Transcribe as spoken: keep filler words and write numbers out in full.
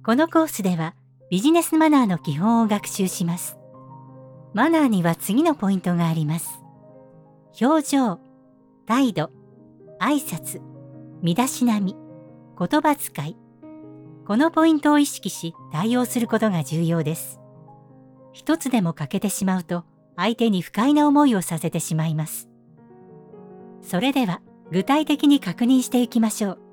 このコースではビジネスマナーの基本を学習します。マナーには次のポイントがあります。表情、態度、挨拶、身だしなみ、言葉遣い。このポイントを意識し対応することが重要です。一つでも欠けてしまうと相手に不快な思いをさせてしまいます。それでは具体的に確認していきましょう。